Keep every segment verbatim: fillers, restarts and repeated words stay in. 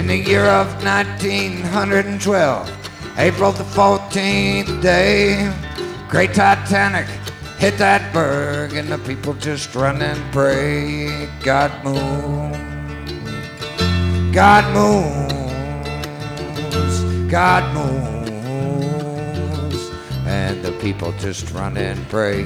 In the year of nineteen twelve, April the fourteenth day, great Titanic hit that berg, and the people just run and pray. God moves, God moves, God moves, and the people just run and pray.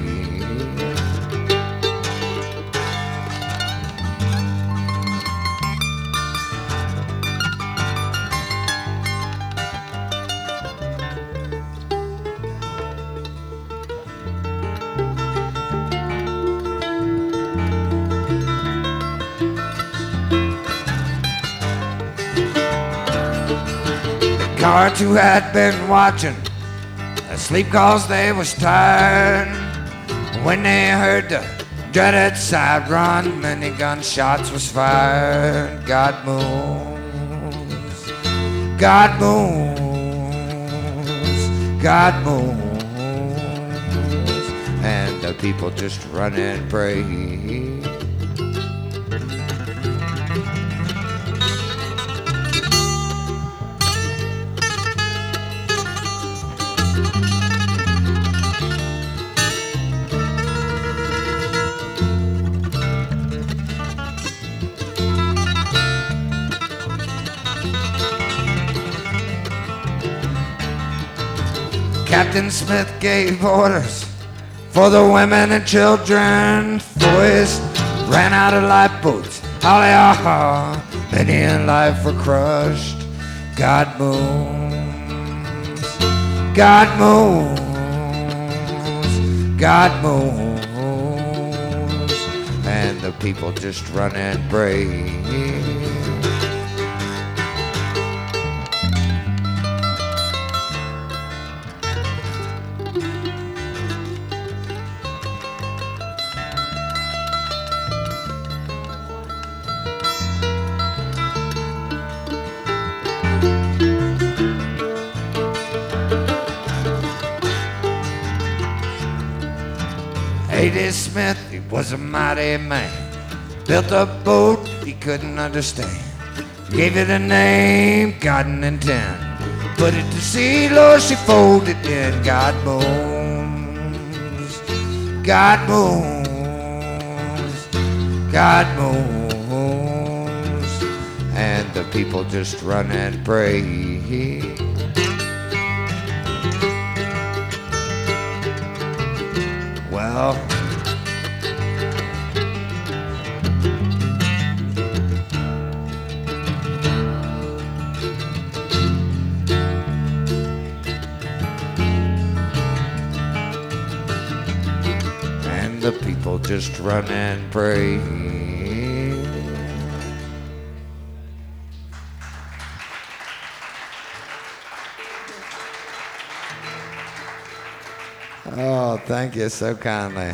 Guards who had been watching asleep cause they was tired, when they heard the dreaded siren, many gunshots was fired. God moves, God moves, God moves, and the people just run and pray. Captain Smith gave orders for the women and children. Boys ran out of lifeboats. Holly, ah, many in life were crushed. God moves, God moves, God moves, and the people just run and pray. A D Smith, he was a mighty man, built a boat he couldn't understand, gave it a name God didn't intend, put it to sea, Lord, she folded in. God moves, God moves, God moves, and the people just run and pray. Well, and the people just run and pray. Oh, thank you so kindly.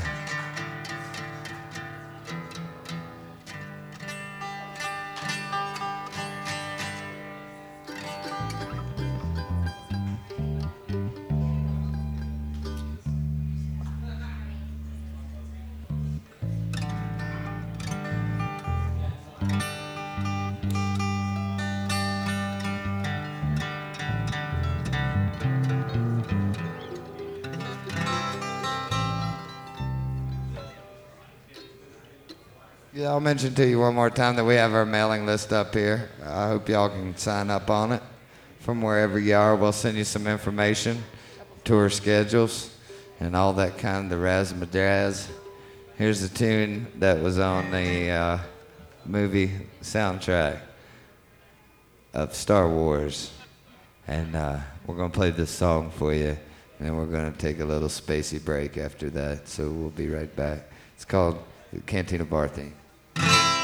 Yeah, I'll mention to you one more time that we have our mailing list up here. I hope y'all can sign up on it from wherever you are. We'll send you some information, tour schedules, and all that kind of razzmatazz. Here's the tune that was on the uh, movie soundtrack of Star Wars. And uh, we're going to play this song for you, and then we're going to take a little spacey break after that, so we'll be right back. It's called the Cantina Bar Theme.